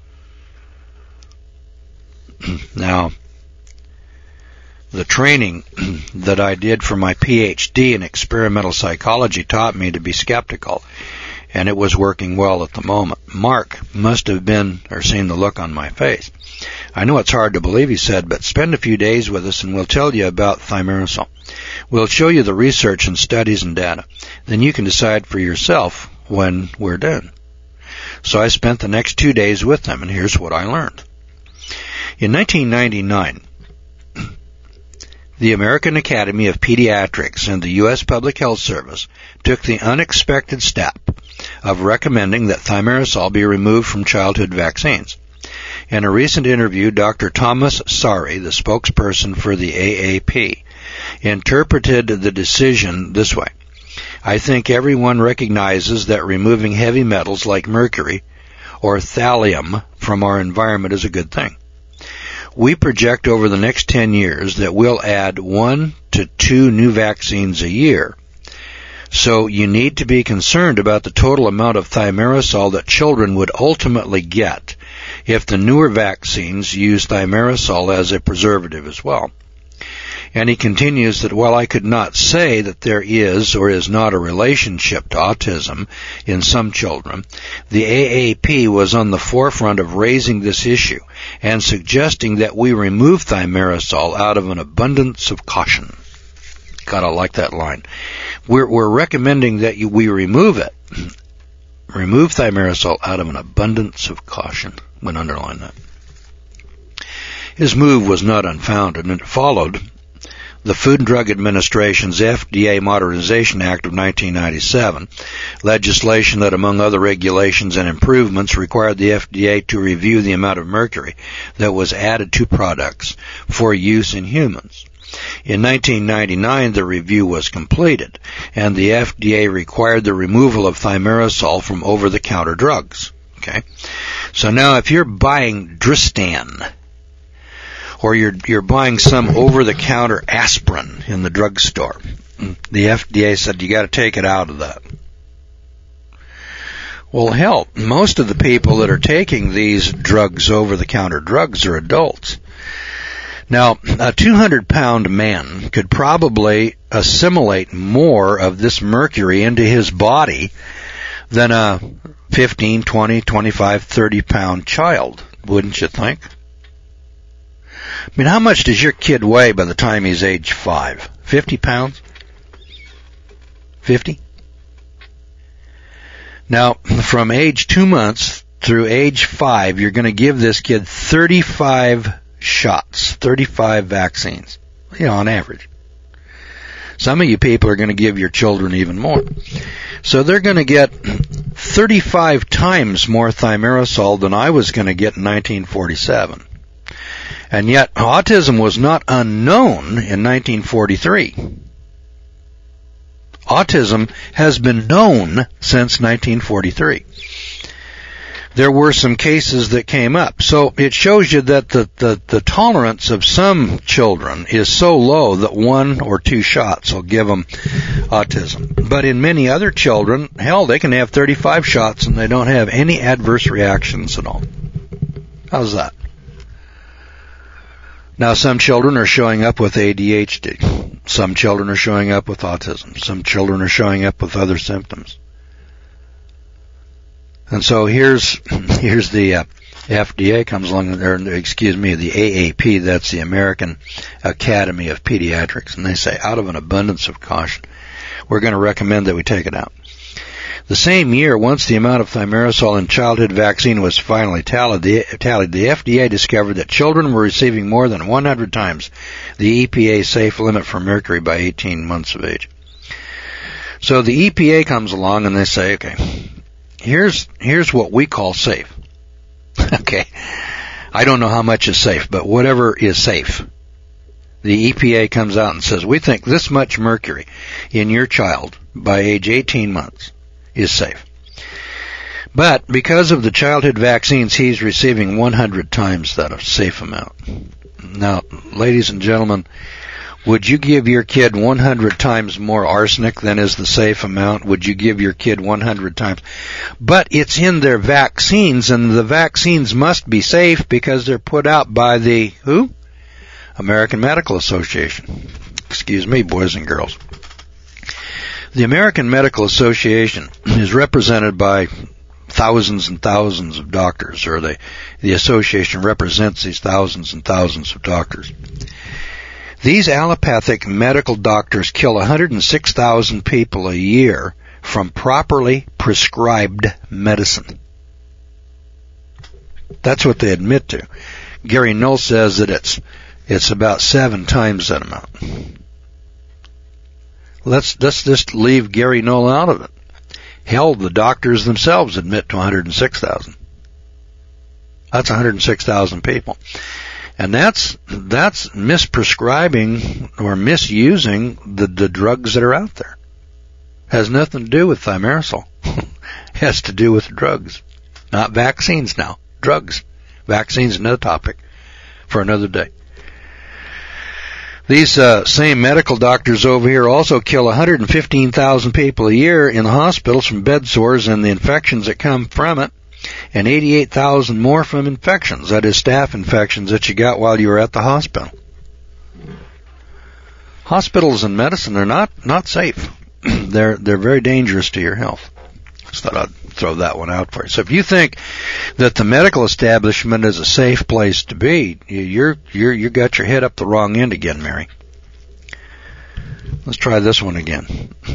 Now, the training that I did for my PhD in experimental psychology taught me to be skeptical, and it was working well at the moment. Mark must have been or seen the look on my face. I know it's hard to believe, he said, but spend a few days with us and we'll tell you about thimerosal. We'll show you the research and studies and data. Then you can decide for yourself when we're done. So I spent the next 2 days with them, and here's what I learned. In 1999, the American Academy of Pediatrics and the U.S. Public Health Service took the unexpected step of recommending that thimerosal be removed from childhood vaccines. In a recent interview, Dr. Thomas Sari, the spokesperson for the AAP, interpreted the decision this way. I think everyone recognizes that removing heavy metals like mercury or thallium from our environment is a good thing. We project over the next 10 years that we'll add 1 to 2 new vaccines a year. So you need to be concerned about the total amount of thimerosal that children would ultimately get if the newer vaccines use thimerosal as a preservative as well. And he continues that while I could not say that there is or is not a relationship to autism in some children, the AAP was on the forefront of raising this issue and suggesting that we remove thimerosal out of an abundance of caution. Gotta like that line. We're recommending that we remove it. Remove thimerosal out of an abundance of caution. I'm going to underline that. His move was not unfounded, and it followed the Food and Drug Administration's FDA Modernization Act of 1997, legislation that, among other regulations and improvements, required the FDA to review the amount of mercury that was added to products for use in humans. In 1999, the review was completed, and the FDA required the removal of thimerosal from over-the-counter drugs. Okay, so now if you're buying Dristan, or you're buying some over-the-counter aspirin in the drugstore, the FDA said you got to take it out of that. Well, hell, most of the people that are taking these drugs, over-the-counter drugs, are adults. Now, a 200-pound man could probably assimilate more of this mercury into his body than a 15, 20, 25, 30-pound child, wouldn't you think? I mean, how much does your kid weigh by the time he's age 5? 50 pounds? 50? Now, from age 2 months through age 5, you're going to give this kid 35 shots, 35 vaccines, on average. Some of you people are going to give your children even more. So they're going to get 35 times more thimerosal than I was going to get in 1947. And yet, autism was not unknown in 1943. Autism has been known since 1943. There were some cases that came up. So it shows you that the tolerance of some children is so low that 1 or 2 shots will give them autism. But in many other children, hell, they can have 35 shots and they don't have any adverse reactions at all. How's that? Now, some children are showing up with ADHD. Some children are showing up with autism. Some children are showing up with other symptoms. And so here's the FDA comes along, the AAP, that's the American Academy of Pediatrics, and they say, out of an abundance of caution, we're going to recommend that we take it out. The same year, once the amount of thimerosal in childhood vaccine was finally tallied, the FDA discovered that children were receiving more than 100 times the EPA safe limit for mercury by 18 months of age. So the EPA comes along and they say, okay, here's what we call safe. Okay, I don't know how much is safe, but whatever is safe. The EPA comes out and says, we think this much mercury in your child by age 18 months is safe. But because of the childhood vaccines, he's receiving 100 times that safe amount. Now, ladies and gentlemen, would you give your kid 100 times more arsenic than is the safe amount? Would you give your kid 100 times? But it's in their vaccines, and the vaccines must be safe because they're put out by the, who? American Medical Association. Excuse me, boys and girls. The American Medical Association is represented by thousands and thousands of doctors, or the association represents these thousands and thousands of doctors. These allopathic medical doctors kill 106,000 people a year from properly prescribed medicine. That's what they admit to. Gary Null says that it's about 7 times that amount. Let's just leave Gary Null out of it. Hell, the doctors themselves admit to 106,000. That's 106,000 people. And that's misprescribing or misusing the drugs that are out there. Has nothing to do with thimerosal. Has to do with drugs. Not vaccines now. Drugs. Vaccines, another topic for another day. These same medical doctors over here also kill 115,000 people a year in the hospitals from bed sores and the infections that come from it, and 88,000 more from infections, that is, staph infections that you got while you were at the hospital. Hospitals and medicine are not safe. They're very dangerous to your health. Just thought I'd throw that one out for you. So if you think that the medical establishment is a safe place to be, you got your head up the wrong end again, Mary. Let's try this one again.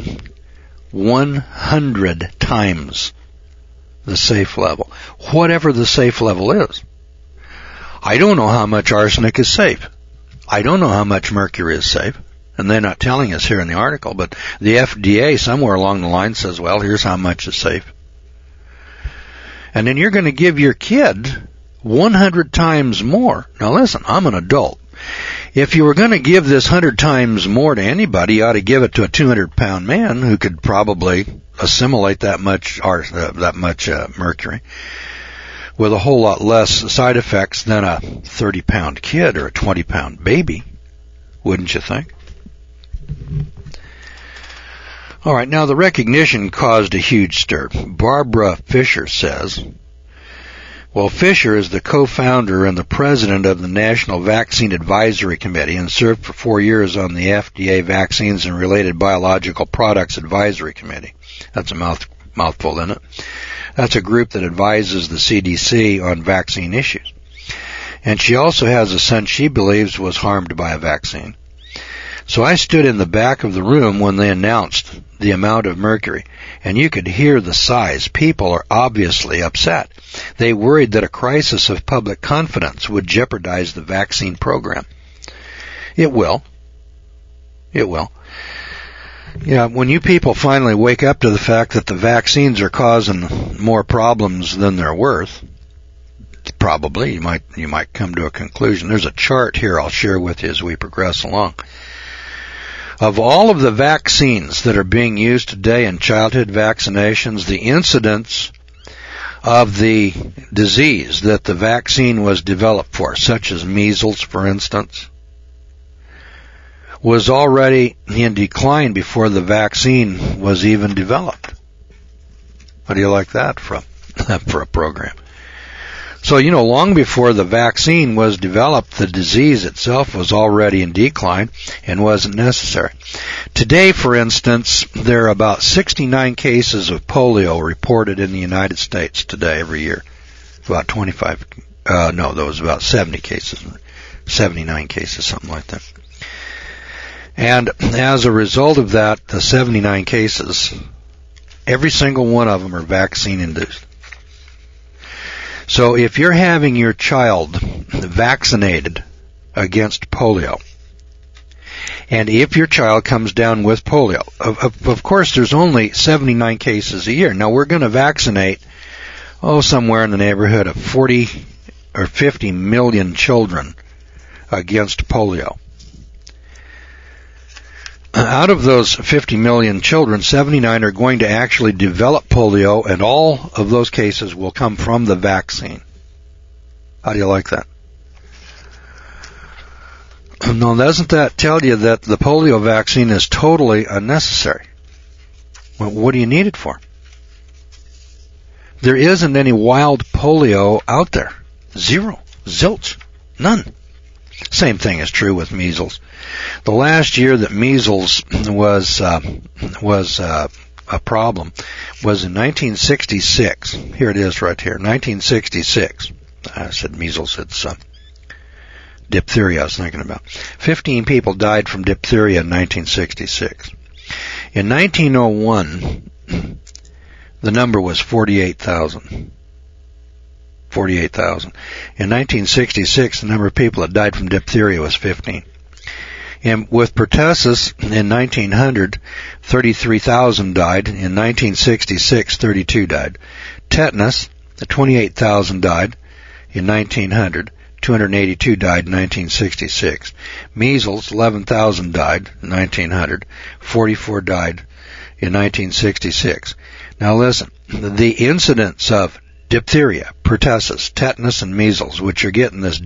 100 times the safe level. Whatever the safe level is. I don't know how much arsenic is safe. I don't know how much mercury is safe. And they're not telling us here in the article, but the FDA somewhere along the line says, well, here's how much is safe. And then you're going to give your kid 100 times more. Now listen, I'm an adult. If you were going to give this 100 times more to anybody, you ought to give it to a 200-pound man who could probably assimilate that much mercury with a whole lot less side effects than a 30-pound kid or a 20-pound baby, wouldn't you think? All right, now the recognition caused a huge stir. Barbara Fisher says, well, Fisher is the co-founder and the president of the National Vaccine Advisory Committee and served for 4 years on the FDA Vaccines and Related Biological Products Advisory Committee. That's a mouthful, isn't it? That's a group that advises the CDC on vaccine issues. And she also has a son she believes was harmed by a vaccine. So I stood in the back of the room when they announced the amount of mercury, and you could hear the sighs. People are obviously upset. They worried that a crisis of public confidence would jeopardize the vaccine program. It will. It will. Yeah, when you people finally wake up to the fact that the vaccines are causing more problems than they're worth, probably you might come to a conclusion. There's a chart here I'll share with you as we progress along. Of all of the vaccines that are being used today in childhood vaccinations, the incidence of the disease that the vaccine was developed for, such as measles, for instance, was already in decline before the vaccine was even developed. How do you like that for a program? So, long before the vaccine was developed, the disease itself was already in decline and wasn't necessary. Today, for instance, there are about 69 cases of polio reported in the United States today every year. About 70 cases, 79 cases, something like that. And as a result of that, the 79 cases, every single one of them are vaccine-induced. So if you're having your child vaccinated against polio, and if your child comes down with polio, of course there's only 79 cases a year. Now we're going to vaccinate, somewhere in the neighborhood of 40 or 50 million children against polio. out of those 50 million children, 79 are going to actually develop polio, and all of those cases will come from the vaccine. How do you like that? Now, doesn't that tell you that the polio vaccine is totally unnecessary? Well, what do you need it for? There isn't any wild polio out there. Zero. Zilch. None. Same thing is true with measles. The last year that measles was a problem was in 1966. Here it is right here, 1966. I said measles, it's diphtheria I was thinking about. 15 people died from diphtheria in 1966. In 1901, the number was 48,000. 48,000. In 1966, the number of people that died from diphtheria was 15. And with pertussis, in 1900, 33,000 died. In 1966, 32 died. Tetanus, 28,000 died. In 1900, 282 died in 1966. Measles, 11,000 died in 1900. 44 died in 1966. Now listen, the incidence of diphtheria, pertussis, tetanus, and measles, which you're getting this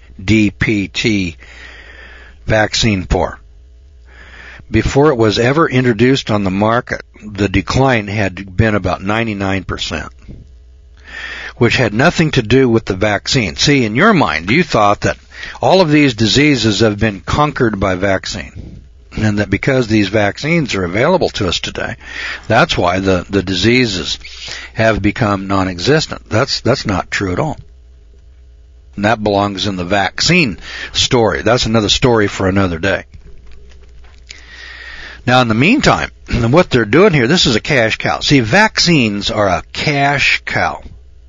DPT vaccine for, before it was ever introduced on the market, the decline had been about 99%, which had nothing to do with the vaccine. See, in your mind, you thought that all of these diseases have been conquered by vaccine, and that because these vaccines are available to us today, that's why the diseases have become non-existent. That's not true at all. And that belongs in the vaccine story. That's another story for another day. Now, in the meantime, what they're doing here, this is a cash cow. See, vaccines are a cash cow.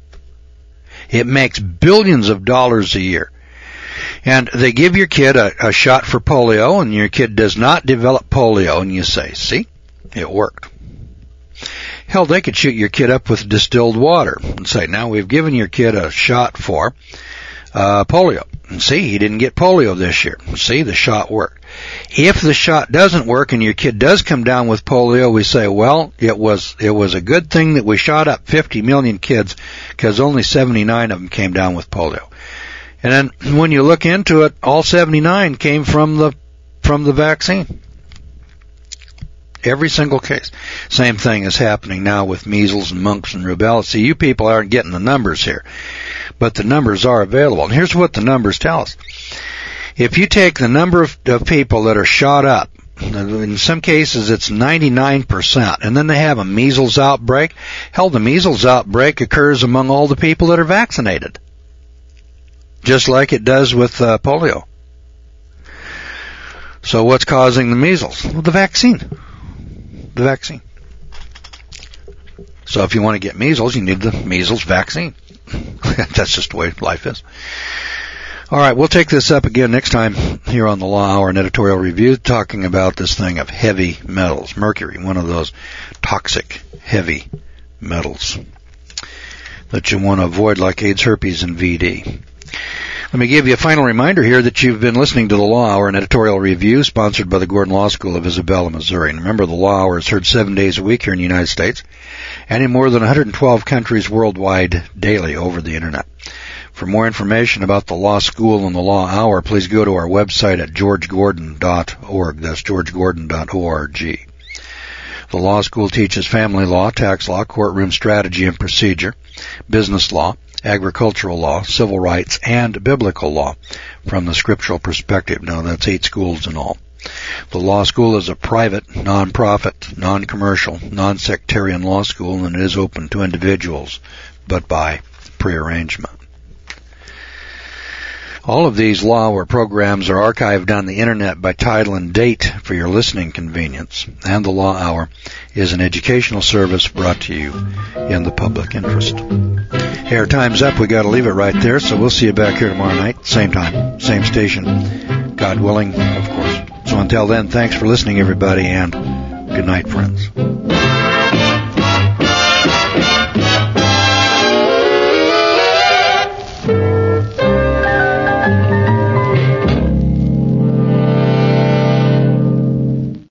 It makes billions of dollars a year. And they give your kid a shot for polio, and your kid does not develop polio, and you say, see, it worked. Hell, they could shoot your kid up with distilled water and say, now we've given your kid a shot for polio. And see, he didn't get polio this year. See, the shot worked. If the shot doesn't work and your kid does come down with polio, we say, well, it was a good thing that we shot up 50 million kids because only 79 of them came down with polio. And then when you look into it, all 79 came from the vaccine. Every single case. Same thing is happening now with measles and mumps and rubella. See, you people aren't getting the numbers here, but the numbers are available. And here's what the numbers tell us. If you take the number of people that are shot up, in some cases it's 99%, and then they have a measles outbreak. Hell, the measles outbreak occurs among all the people that are vaccinated, just like it does with polio. So what's causing the measles? Well, the vaccine. The vaccine. So if you want to get measles, you need the measles vaccine. That's just the way life is. All right, we'll take this up again next time here on the Law Hour and Editorial Review, talking about this thing of heavy metals. Mercury, one of those toxic heavy metals that you want to avoid, like AIDS, herpes, and VD. Let me give you a final reminder here that you've been listening to the Law Hour and Editorial Review, sponsored by the Gordon Law School of Isabella, Missouri. And remember, the Law Hour is heard 7 days a week here in the United States and in more than 112 countries worldwide daily over the Internet. For more information about the Law School and the Law Hour, please go to our website at georgegordon.org. That's georgegordon.org. The Law School teaches family law, tax law, courtroom strategy and procedure, business law, agricultural law, civil rights, and biblical law from the scriptural perspective. Now, that's 8 schools in all. The law school is a private, non-profit, non-commercial, non-sectarian law school, and it is open to individuals, but by prearrangement. All of these Law Hour programs are archived on the Internet by title and date for your listening convenience, and the Law Hour is an educational service brought to you in the public interest. Hey, our time's up. We got to leave it right there, so we'll see you back here tomorrow night, same time, same station, God willing, of course. So until then, thanks for listening, everybody, and good night, friends.